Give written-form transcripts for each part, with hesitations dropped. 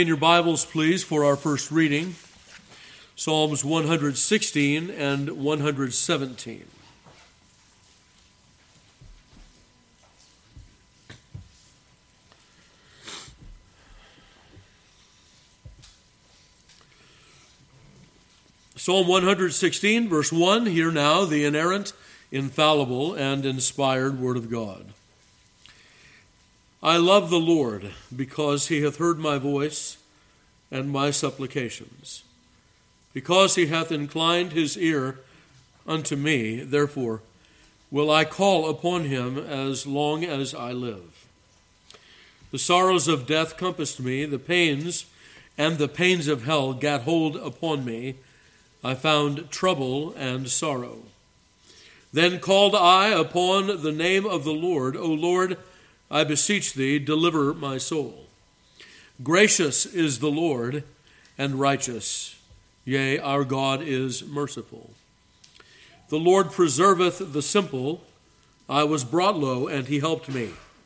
In your Bibles, please, for our first reading, Psalms 116 and 117. Psalm 116, verse 1, hear now the inerrant, infallible, and inspired word of God. I love the Lord, because he hath heard my voice and my supplications. Because he hath inclined his ear unto me, therefore will I call upon him as long as I live. The sorrows of death compassed me, the pains and the pains of hell gat hold upon me. I found trouble and sorrow. Then called I upon the name of the Lord. O Lord, I beseech thee, deliver my soul. Gracious is the Lord, and righteous. Yea, our God is merciful. The Lord preserveth the simple. I was brought low, and he helped me.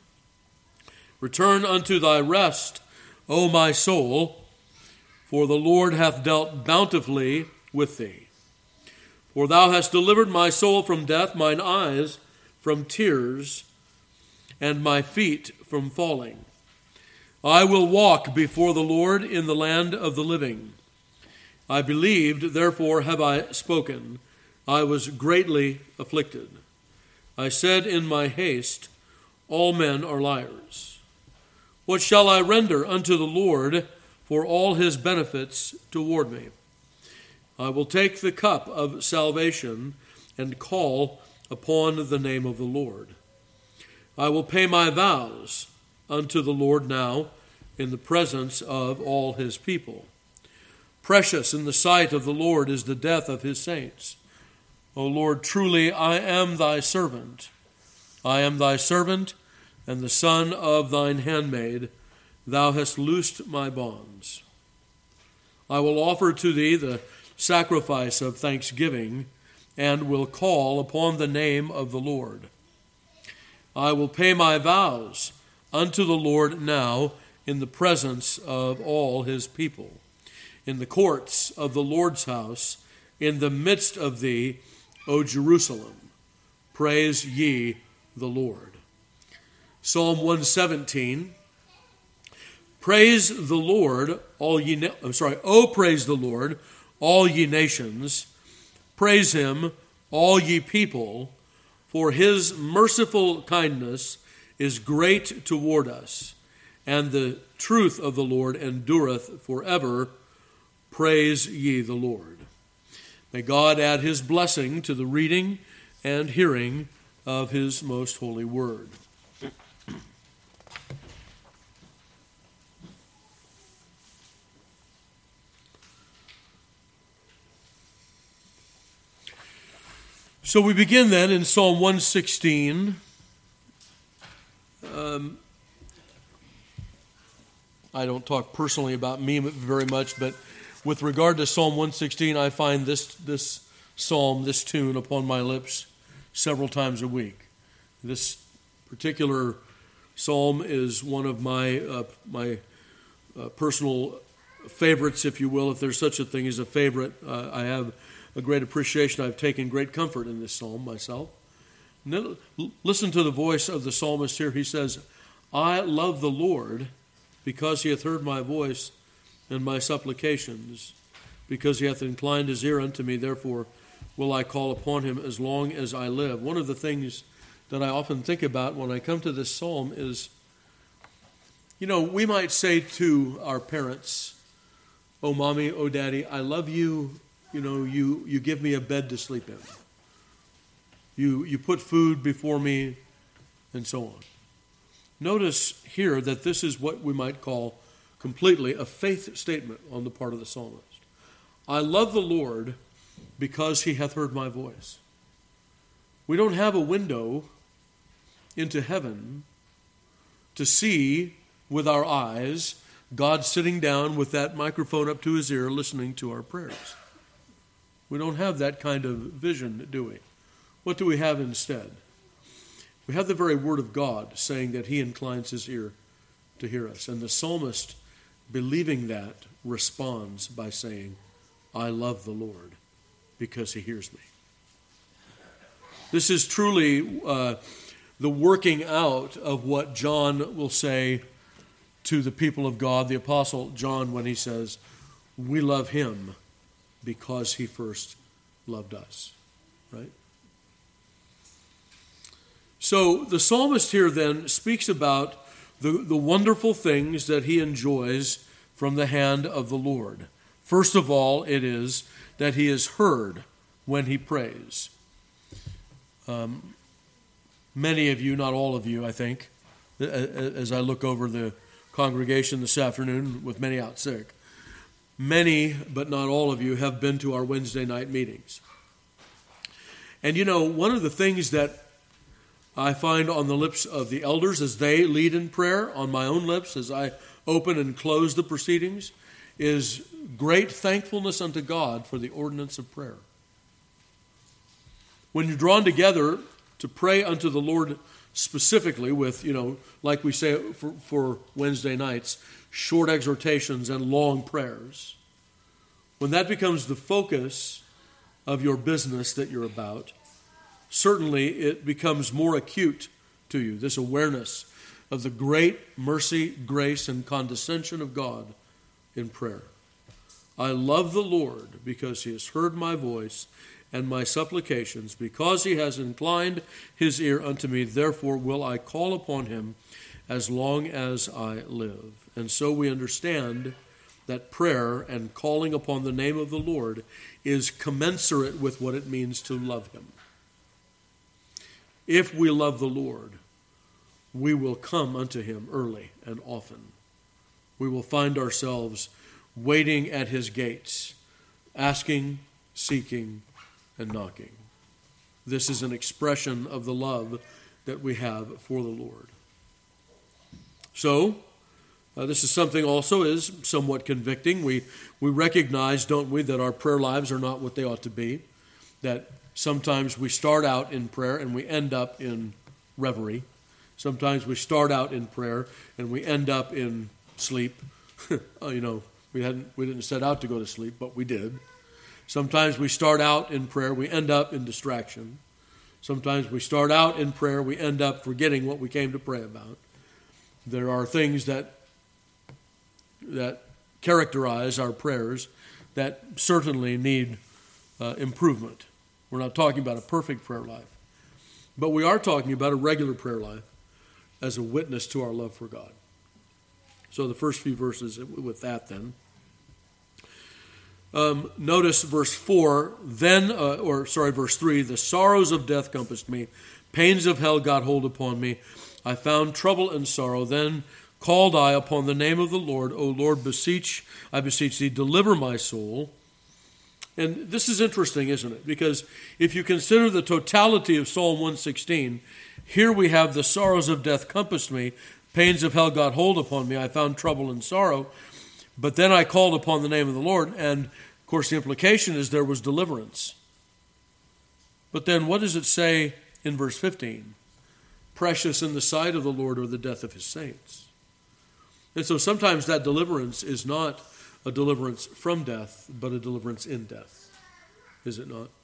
Return unto thy rest, O my soul, for the Lord hath dealt bountifully with thee. For thou hast delivered my soul from death, mine eyes from tears, and my feet from falling. I will walk before the Lord in the land of the living. I believed, therefore have I spoken. I was greatly afflicted. I said in my haste, all men are liars. What shall I render unto the Lord for all his benefits toward me? I will take the cup of salvation and call upon the name of the Lord. I will pay my vows unto the Lord now in the presence of all his people. Precious in the sight of the Lord is the death of his saints. O Lord, truly I am thy servant. I am thy servant and the son of thine handmaid. Thou hast loosed my bonds. I will offer to thee the sacrifice of thanksgiving and will call upon the name of the Lord. I will pay my vows unto the Lord now in the presence of all his people, in the courts of the Lord's house, in the midst of thee, O Jerusalem. Praise ye the Lord. Psalm 117. Praise the Lord, praise the Lord, all ye nations. Praise him, all ye people. For his merciful kindness is great toward us, and the truth of the Lord endureth forever. Praise ye the Lord. May God add his blessing to the reading and hearing of his most holy word. So we begin then in Psalm 116. I don't talk personally about me very much, but with regard to Psalm 116, I find this psalm, this tune upon my lips several times a week. This particular psalm is one of my personal favorites, if you will, if there's such a thing as a favorite. I have a great appreciation. I've taken great comfort in this psalm myself. Listen to the voice of the psalmist here. He says, I love the Lord because he hath heard my voice and my supplications, because he hath inclined his ear unto me, therefore will I call upon him as long as I live. One of the things that I often think about when I come to this psalm is, we might say to our parents, oh, mommy, oh, daddy, I love you. You give me a bed to sleep in. You put food before me, and so on. Notice here that this is what we might call completely a faith statement on the part of the psalmist. I love the Lord because he hath heard my voice. We don't have a window into heaven to see with our eyes God sitting down with that microphone up to his ear listening to our prayers. We don't have that kind of vision, do we? What do we have instead? We have the very word of God saying that he inclines his ear to hear us. And the psalmist believing that, responds by saying, I love the Lord because he hears me. This is truly the working out of what John will say to the people of God, the Apostle John, when he says, we love him because he first loved us. Right? So the psalmist here then speaks about the wonderful things that he enjoys from the hand of the Lord. First of all, it is that he is heard when he prays. Many of you, not all of you, I think, as I look over the congregation this afternoon with many out sick, many, but not all of you, have been to our Wednesday night meetings. And one of the things that I find on the lips of the elders as they lead in prayer, on my own lips as I open and close the proceedings, is great thankfulness unto God for the ordinance of prayer. When you're drawn together to pray unto the Lord specifically with, like we say for Wednesday nights, short exhortations and long prayers, when that becomes the focus of your business that you're about, certainly it becomes more acute to you, this awareness of the great mercy, grace, and condescension of God in prayer. I love the Lord because he has heard my voice and my supplications, because he has inclined his ear unto me, therefore will I call upon him as long as I live. And so we understand that prayer and calling upon the name of the Lord is commensurate with what it means to love him. If we love the Lord, we will come unto him early and often. We will find ourselves waiting at his gates, asking, seeking, and knocking. This is an expression of the love that we have for the Lord. So, this is something also is somewhat convicting. We recognize, don't we, that our prayer lives are not what they ought to be, that sometimes we start out in prayer and we end up in reverie. Sometimes we start out in prayer and we end up in sleep. We didn't set out to go to sleep, but we did. Sometimes we start out in prayer, we end up in distraction. Sometimes we start out in prayer, we end up forgetting what we came to pray about. There are things that characterize our prayers that certainly need improvement. We're not talking about a perfect prayer life, but we are talking about a regular prayer life as a witness to our love for God. So the first few verses with that then. Notice verse 4, verse 3, the sorrows of death compassed me, pains of hell got hold upon me. I found trouble and sorrow. Then called I upon the name of the Lord. O Lord, I beseech thee, deliver my soul. And this is interesting, isn't it? Because if you consider the totality of Psalm 116, here we have the sorrows of death compassed me, pains of hell got hold upon me, I found trouble and sorrow. But then I called upon the name of the Lord, and of course the implication is there was deliverance. But then what does it say in verse 15? Precious in the sight of the Lord are the death of his saints. And so sometimes that deliverance is not a deliverance from death, but a deliverance in death. Is it not?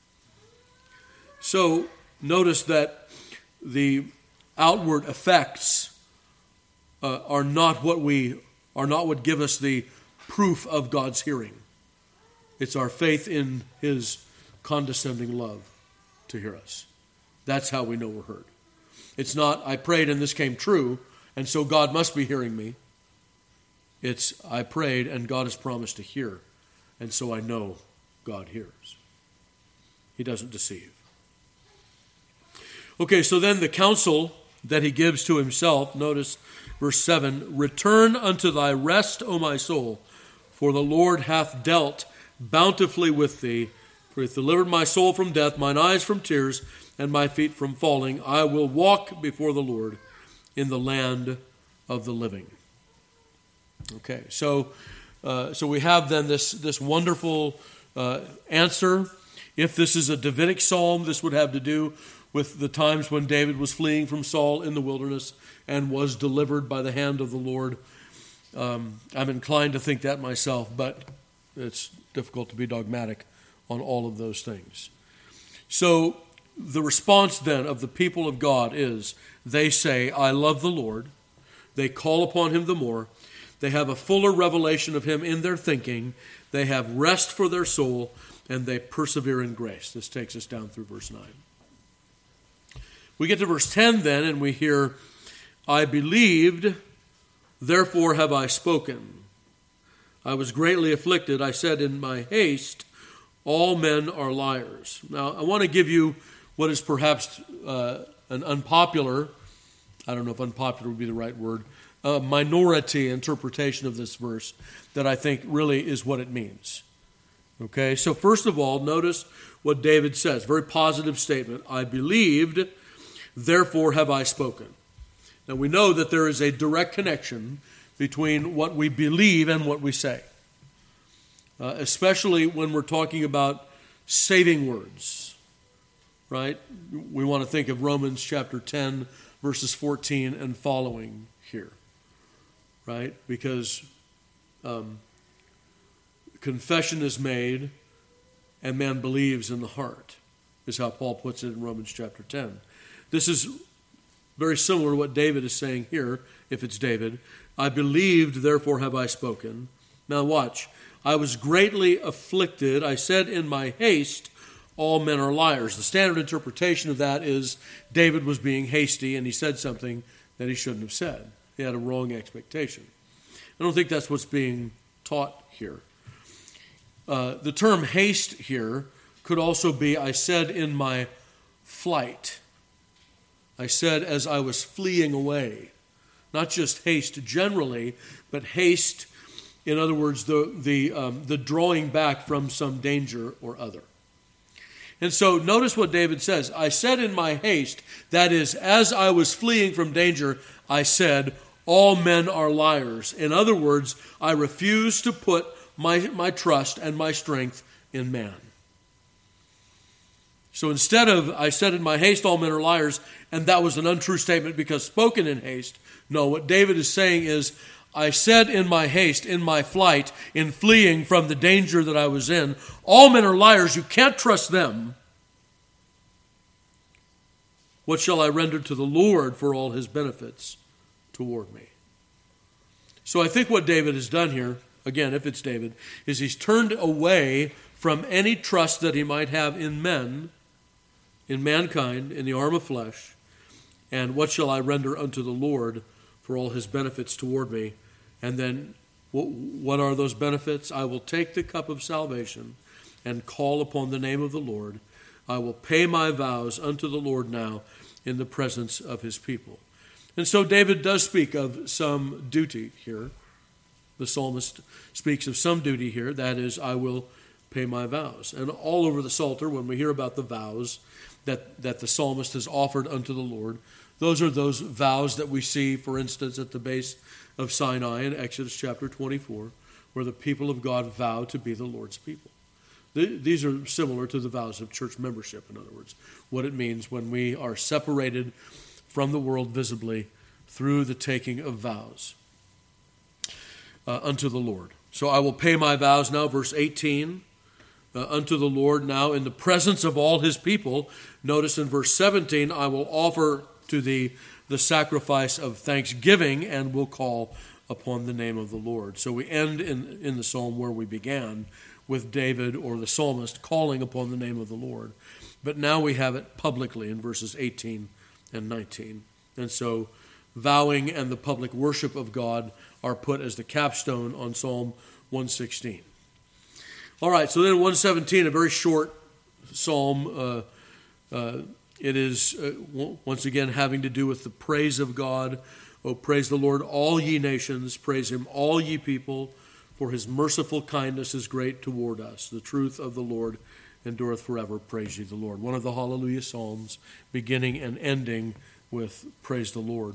So notice that the outward effects are not what give us the proof of God's hearing. It's our faith in his condescending love to hear us. That's how we know we're heard. It's not, I prayed and this came true, and so God must be hearing me. It's, I prayed and God has promised to hear, and so I know God hears. He doesn't deceive. Okay, so then the counsel that he gives to himself, notice verse 7, return unto thy rest, O my soul, for the Lord hath dealt bountifully with thee, for he hath delivered my soul from death, mine eyes from tears, and my feet from falling. I will walk before the Lord in the land of the living. Okay, so we have then this wonderful answer. If this is a Davidic psalm, this would have to do with the times when David was fleeing from Saul in the wilderness and was delivered by the hand of the Lord. I'm inclined to think that myself, but it's difficult to be dogmatic on all of those things. So the response then of the people of God is they say, I love the Lord. They call upon him the more. They have a fuller revelation of him in their thinking. They have rest for their soul, and they persevere in grace. This takes us down through verse 9. We get to verse 10 then, and we hear, I believed, therefore have I spoken. I was greatly afflicted. I said in my haste, all men are liars. Now, I want to give you what is perhaps an unpopular, I don't know if unpopular would be the right word, minority interpretation of this verse that I think really is what it means. Okay, so first of all, notice what David says. Very positive statement. I believed, therefore have I spoken. Now we know that there is a direct connection between what we believe and what we say. Especially when we're talking about saving words, right? We want to think of Romans chapter 10, verses 14 and following here, right? Because confession is made and man believes in the heart, is how Paul puts it in Romans chapter 10. This is very similar to what David is saying here, if it's David. I believed, therefore have I spoken. Now watch. I was greatly afflicted. I said in my haste, all men are liars. The standard interpretation of that is David was being hasty and he said something that he shouldn't have said. He had a wrong expectation. I don't think that's what's being taught here. The term haste here could also be, I said in my flight. I said as I was fleeing away. Not just haste generally, but haste, in other words, the drawing back from some danger or other. And so notice what David says. I said in my haste, that is, as I was fleeing from danger, I said, all men are liars. In other words, I refuse to put my trust and my strength in man. So instead of, I said in my haste, all men are liars, and that was an untrue statement because spoken in haste. No, what David is saying is, I said in my haste, in my flight, in fleeing from the danger that I was in, all men are liars, you can't trust them. What shall I render to the Lord for all his benefits toward me? So I think what David has done here, again, if it's David, is he's turned away from any trust that he might have in men, in mankind, in the arm of flesh, and what shall I render unto the Lord for all his benefits toward me? And then what are those benefits? I will take the cup of salvation and call upon the name of the Lord. I will pay my vows unto the Lord now in the presence of his people. And so David does speak of some duty here. The psalmist speaks of some duty here. That is, I will pay my vows. And all over the Psalter, when we hear about the vows that the psalmist has offered unto the Lord, those are those vows that we see, for instance, at the base of Sinai in Exodus chapter 24, where the people of God vow to be the Lord's people. These are similar to the vows of church membership, in other words, what it means when we are separated from the world visibly through the taking of vows unto the Lord. So I will pay my vows now, verse 18, unto the Lord now in the presence of all his people. Notice in verse 17, I will offer to thee the sacrifice of thanksgiving and will call upon the name of the Lord. So we end in the psalm where we began, with David or the psalmist calling upon the name of the Lord. But now we have it publicly in verses 18 and 19. And so vowing and the public worship of God are put as the capstone on Psalm 116. All right, so then 117, a very short psalm. It is, once again, having to do with the praise of God. Oh, praise the Lord, all ye nations. Praise him, all ye people. For his merciful kindness is great toward us. The truth of the Lord endureth forever. Praise ye the Lord. One of the Hallelujah Psalms, beginning and ending with praise the Lord.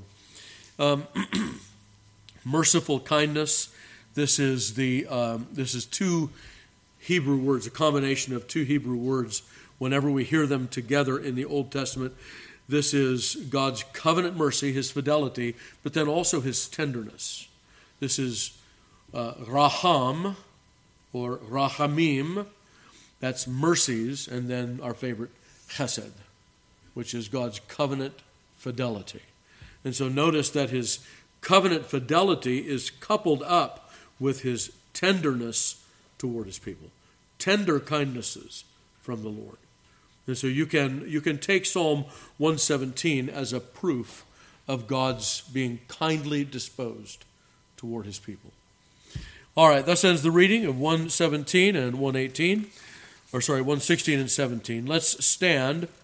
Merciful kindness. This is two Hebrew words, a combination of two Hebrew words. Whenever we hear them together in the Old Testament, this is God's covenant mercy, his fidelity, but then also his tenderness. This is raham or rahamim. That's mercies. And then our favorite, chesed, which is God's covenant fidelity. And so notice that his covenant fidelity is coupled up with his tenderness toward his people. Tender kindnesses from the Lord. And so you can take Psalm 117 as a proof of God's being kindly disposed toward his people. All right, thus ends the reading of 117 and 118. 116 and 17. Let's stand